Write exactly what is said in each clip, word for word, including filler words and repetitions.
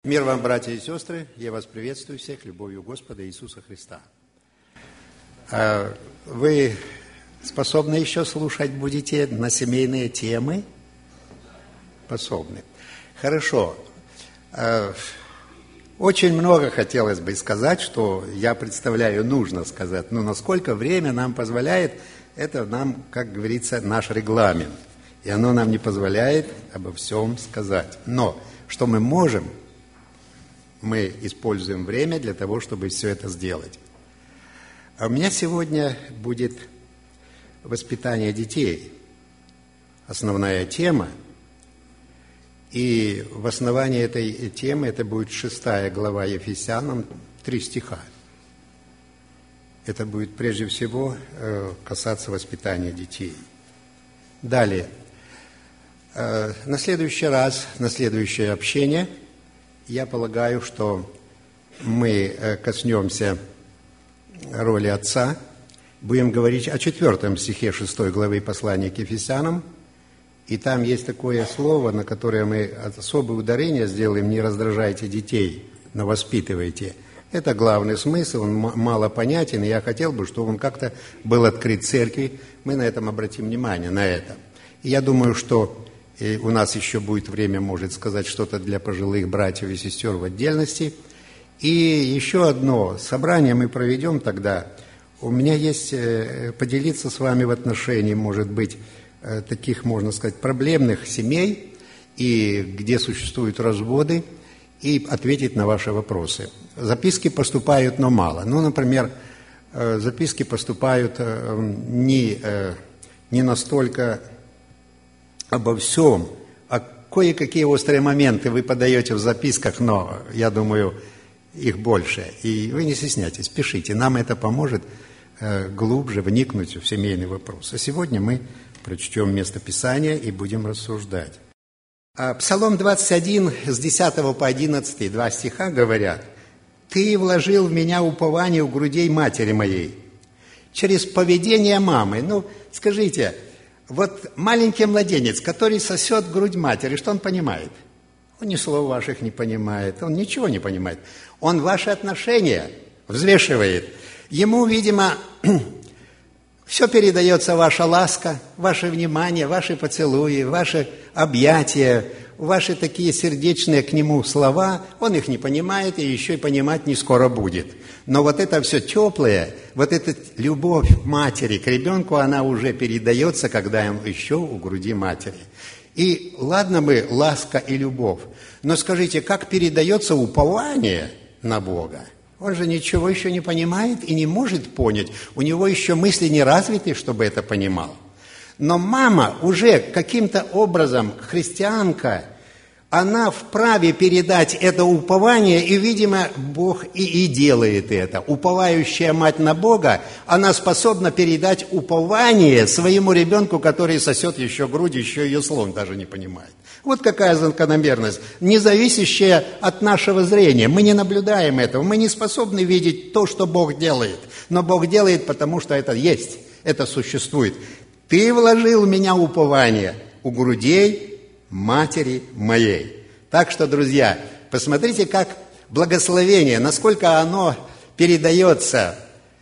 Мир вам, братья и сестры, я вас приветствую всех любовью Господа Иисуса Христа. Вы способны еще слушать будете на семейные темы? Способны. Хорошо. Очень много хотелось бы сказать, что я представляю, нужно сказать, но насколько время нам позволяет, это нам, как говорится, наш регламент. И оно нам не позволяет обо всем сказать. Но что мы можем, мы используем время для того, чтобы все это сделать. А у меня сегодня будет воспитание детей. Основная тема. И в основании этой темы это будет шестая глава Ефесянам, три стиха. Это будет прежде всего касаться воспитания детей. Далее. На следующий раз, на следующее общение, я полагаю, что мы коснемся роли отца, будем говорить о четвертом стихе шестой главы послания к Ефесянам, и там есть такое слово, на которое мы особое ударение сделаем: не раздражайте детей, но воспитывайте. Это главный смысл, он мало понятен, и я хотел бы, чтобы он как-то был открыт церкви. Мы на этом обратим внимание, на это. И я думаю, что и у нас еще будет время, может, сказать что-то для пожилых братьев и сестер в отдельности. И еще одно собрание мы проведем тогда. У меня есть поделиться с вами в отношении, может быть, таких, можно сказать, проблемных семей, и где существуют разводы, и ответить на ваши вопросы. Записки поступают, но мало. Ну, например, записки поступают не, не настолько обо всем, а кое-какие острые моменты вы подаете в записках, но, я думаю, их больше. И вы не стесняйтесь, пишите. Нам это поможет э, глубже вникнуть в семейный вопрос. А сегодня мы прочтем место Писания и будем рассуждать. А Псалом двадцать один, с десятого по одиннадцатый, два стиха говорят: «Ты вложил в меня упование у грудей матери моей». Через поведение мамы. Ну, скажите, вот маленький младенец, который сосет грудь матери, что он понимает? Он ни слов ваших не понимает, он ничего не понимает. Он ваши отношения взвешивает. Ему, видимо, все передается ваша ласка, ваше внимание, ваши поцелуи, ваши объятия, ваши такие сердечные к нему слова. Он их не понимает и еще и понимать не скоро будет. Но вот это все теплое, вот эта любовь матери к ребенку, она уже передается, когда он еще у груди матери. И ладно бы ласка и любовь, но скажите, как передается упование на Бога? Он же ничего еще не понимает и не может понять. У него еще мысли не развиты, чтобы это понимал. Но мама уже каким-то образом, христианка, она вправе передать это упование, и, видимо, Бог и, и делает это. Уповающая мать на Бога, она способна передать упование своему ребенку, который сосет еще грудь, еще ее слон даже не понимает. Вот какая закономерность, не зависящая от нашего зрения. Мы не наблюдаем этого, мы не способны видеть то, что Бог делает. Но Бог делает, потому что это есть, это существует. «Ты вложил в меня упование у грудей матери моей». Так что, друзья, посмотрите, как благословение, насколько оно передается.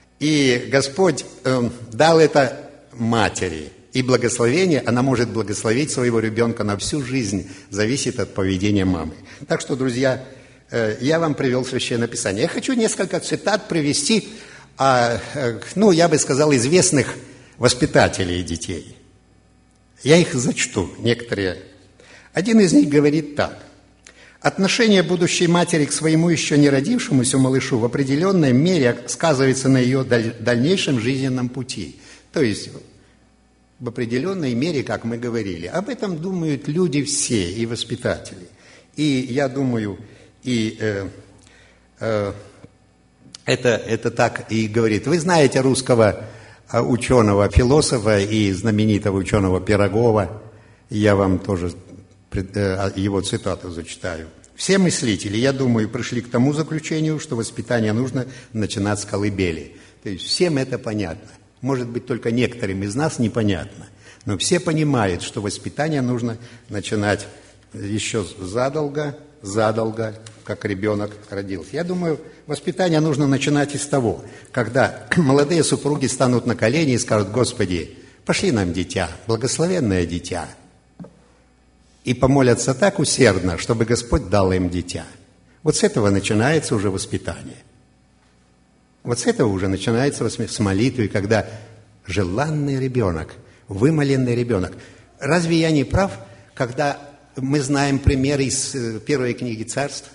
И Господь э, дал это матери. И благословение, она может благословить своего ребенка на всю жизнь, зависит от поведения мамы. Так что, друзья, э, я вам привел Священное Писание. Я хочу несколько цитат привести, э, э, ну, я бы сказал, известных воспитателей детей. Я их зачту, некоторые. Один из них говорит так: «Отношение будущей матери к своему еще не родившемуся малышу в определенной мере сказывается на ее дальнейшем жизненном пути». То есть, в определенной мере, как мы говорили. Об этом думают люди все, и воспитатели. И я думаю, и э, э, это, это так и говорит. Вы знаете русского ученого, философа и знаменитого ученого Пирогова. Я вам тоже его цитату зачитаю. «Все мыслители, я думаю, пришли к тому заключению, что воспитание нужно начинать с колыбели». То есть всем это понятно. Может быть, только некоторым из нас непонятно. Но все понимают, что воспитание нужно начинать еще задолго, задолго как ребенок родился. Я думаю, воспитание нужно начинать из того, когда молодые супруги станут на колени и скажут: «Господи, пошли нам дитя, благословенное дитя». И помолятся так усердно, чтобы Господь дал им дитя. Вот с этого начинается уже воспитание. Вот с этого уже начинается с молитвы, когда желанный ребенок, вымоленный ребенок. Разве я не прав, когда мы знаем пример из первой книги Царств?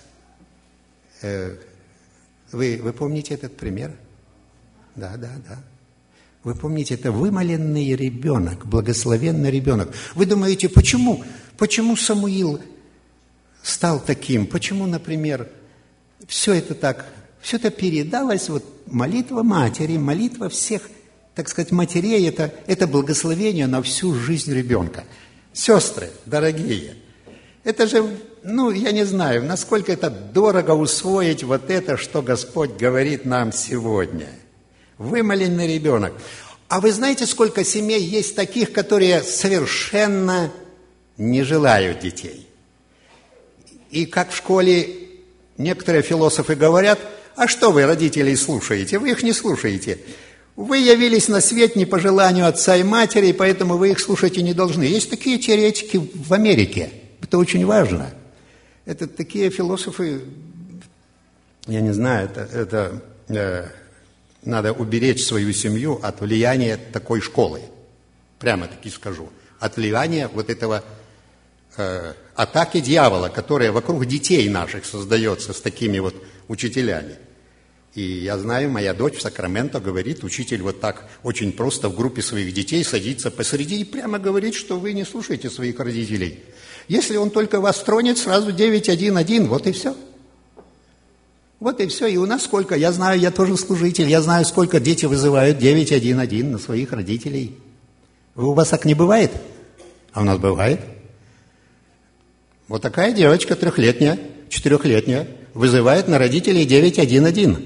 Вы, вы помните этот пример? Да, да, да. Вы помните, это вымоленный ребенок, благословенный ребенок. Вы думаете, почему? Почему Самуил стал таким? Почему, например, все это так, все это передалось, вот молитва матери, молитва всех, так сказать, матерей, это, это благословение на всю жизнь ребенка. Сестры, дорогие, это же, ну, я не знаю, насколько это дорого усвоить вот это, что Господь говорит нам сегодня. Вымоленный ребенок. А вы знаете, сколько семей есть таких, которые совершенно не желают детей? И как в школе некоторые философы говорят: а что вы родителей слушаете? Вы их не слушаете. Вы явились на свет не по желанию отца и матери, поэтому вы их слушать и не должны. Есть такие теоретики в Америке. Это очень важно. Это такие философы, я не знаю, это, это э, надо уберечь свою семью от влияния такой школы. Прямо-таки скажу. От влияния вот этого э, атаки дьявола, которая вокруг детей наших создается с такими вот учителями. И я знаю, моя дочь в Сакраменто говорит, учитель вот так очень просто в группе своих детей садится посреди и прямо говорит, что вы не слушаете своих родителей. Если он только вас тронет, сразу девять один один, вот и все. Вот и все. И у нас сколько, я знаю, я тоже служитель, я знаю, сколько дети вызывают девять один один на своих родителей. У вас так не бывает? А у нас бывает. Вот такая девочка трехлетняя, четырехлетняя вызывает на родителей девять один один.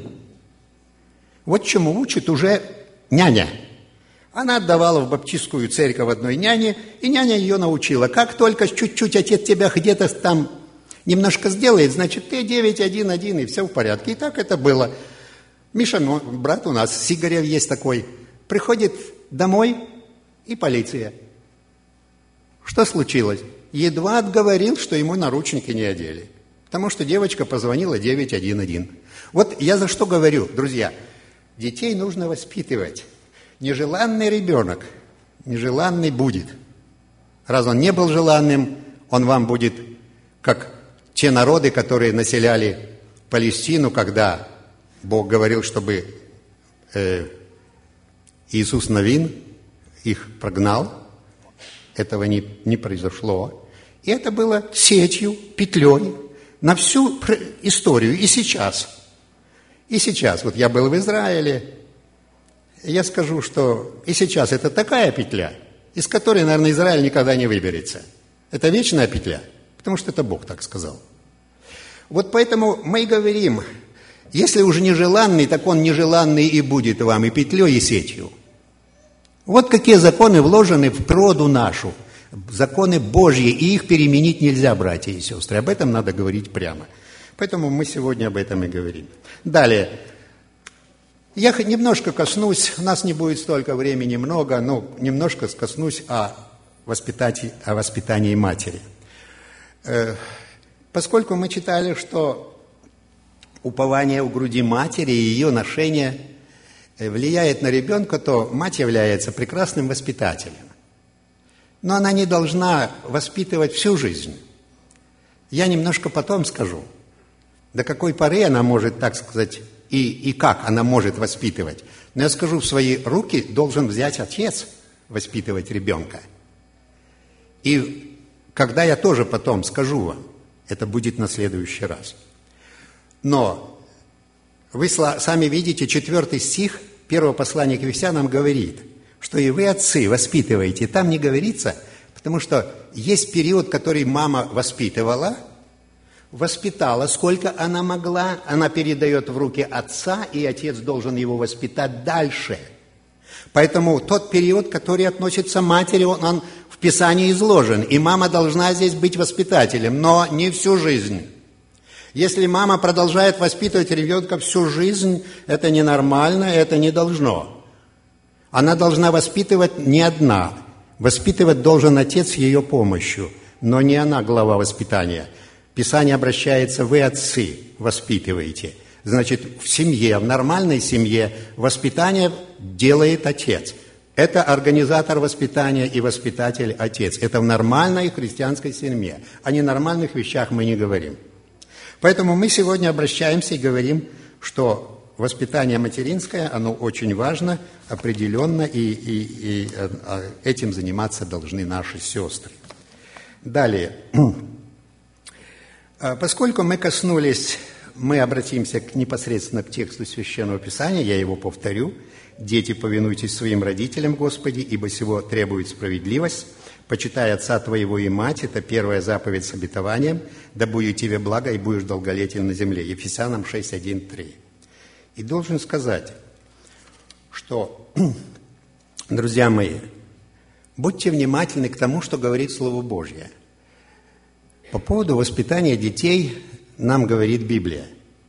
Вот чему учит уже няня. Она отдавала в баптистскую церковь одной няне, и няня ее научила. Как только чуть-чуть отец тебя где-то там немножко сделает, значит, ты девять один один, и все в порядке. И так это было. Миша, ну, брат у нас, Сигарев есть такой, приходит домой, и полиция. Что случилось? Едва отговорил, что ему наручники не одели. Потому что девочка позвонила девять один один. Вот я за что говорю, друзья. Детей нужно воспитывать. Нежеланный ребенок, нежеланный будет. Раз он не был желанным, он вам будет, как те народы, которые населяли Палестину, когда Бог говорил, чтобы э, Иисус Навин их прогнал. Этого не, не произошло. И это было сетью, петлей на всю историю. И сейчас. И сейчас. Вот я был в Израиле. Я скажу, что и сейчас это такая петля, из которой, наверное, Израиль никогда не выберется. Это вечная петля, потому что это Бог так сказал. Вот поэтому мы и говорим, если уже нежеланный, так он нежеланный и будет вам и петлей, и сетью. Вот какие законы вложены в природу нашу, законы Божьи, и их переменить нельзя, братья и сестры. Об этом надо говорить прямо. Поэтому мы сегодня об этом и говорим. Далее. Я немножко коснусь, у нас не будет столько времени много, но немножко коснусь о воспитании, о воспитании матери. Поскольку мы читали, что упование у груди матери и ее ношение влияет на ребенка, то мать является прекрасным воспитателем. Но она не должна воспитывать всю жизнь. Я немножко потом скажу, до какой поры она может, так сказать, и, и как она может воспитывать. Но я скажу, в свои руки должен взять отец воспитывать ребенка. И когда я тоже потом скажу вам, это будет на следующий раз. Но вы сами видите, четвертый стих первого послания к Ефесянам говорит, что и вы, отцы, воспитываете. Там не говорится, потому что есть период, который мама воспитывала, воспитала, сколько она могла, она передает в руки отца, и отец должен его воспитать дальше. Поэтому тот период, который относится к матери, он, он в Писании изложен, и мама должна здесь быть воспитателем, но не всю жизнь. Если мама продолжает воспитывать ребенка всю жизнь, это ненормально, это не должно. Она должна воспитывать не одна. Воспитывать должен отец с ее помощью, но не она глава воспитания. Писание обращается: вы, отцы, воспитываете. Значит, в семье, в нормальной семье воспитание делает отец. Это организатор воспитания и воспитатель отец. Это в нормальной христианской семье. О ненормальных вещах мы не говорим. Поэтому мы сегодня обращаемся и говорим, что воспитание материнское, оно очень важно, определенно, и, и, и этим заниматься должны наши сестры. Далее. Поскольку мы коснулись, мы обратимся к, непосредственно к тексту Священного Писания, я его повторю. «Дети, повинуйтесь своим родителям, Господи, ибо сего требует справедливость. Почитай отца твоего и мать». Это первая заповедь с обетованием. «Да будет тебе благо, и будешь долголетен на земле». Ефесянам шесть, один, три. И должен сказать, что, друзья мои, будьте внимательны к тому, что говорит Слово Божье. По поводу воспитания детей нам говорит Библия.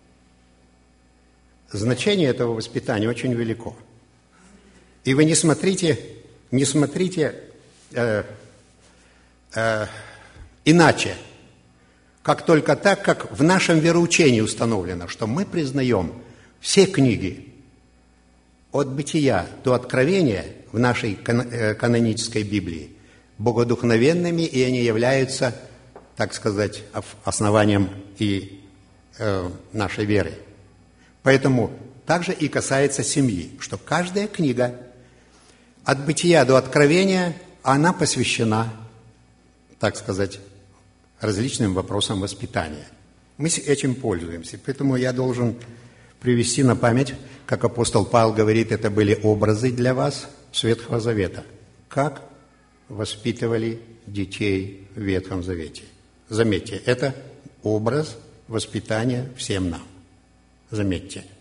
Значение этого воспитания очень велико. И вы не смотрите, не смотрите э, э, иначе, как только так, как в нашем вероучении установлено, что мы признаем все книги от Бытия до Откровения в нашей канонической Библии богодухновенными, и они являются, так сказать, основанием и э, нашей веры. Поэтому также и касается семьи, что каждая книга от Бытия до Откровения, она посвящена, так сказать, различным вопросам воспитания. Мы этим пользуемся, поэтому я должен привести на память, как апостол Павел говорит, это были образы для вас с Ветхого Завета. Как воспитывали детей в Ветхом Завете. Заметьте, это образ воспитания всем нам. Заметьте.